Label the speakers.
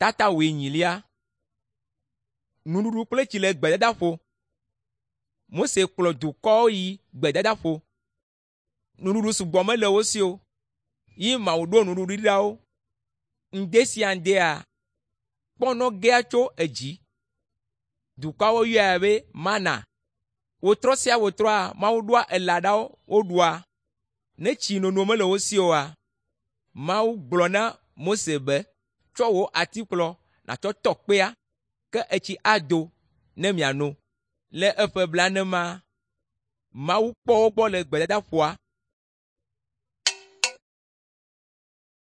Speaker 1: Tata woe nyilia. Nuɖuɖu kple tsi le gbedadaƒo. Mose kplɔ dukɔwo yi gbedadaƒo. Nuɖuɖu sugbɔ mele wo si o. Yi Mawu ɖo nuɖuɖu ɖa wo. Ŋde sia ŋdea, kpɔnɔ gea tso edzi. Dukɔwo yɔe be mana. Wotrɔ sia wotrɔa, Mawu ɖoa elã ɖawo woɖua. Ne tsi nono mele wo si oa, Mawu gblɔ na Mose be, tsɔ wo atikplɔ natsɔ tɔ kpea, ke etsi ado ne miano. Le eƒe blaene ma, Mawu kpɔ wo gbɔ le gbedadaƒoa.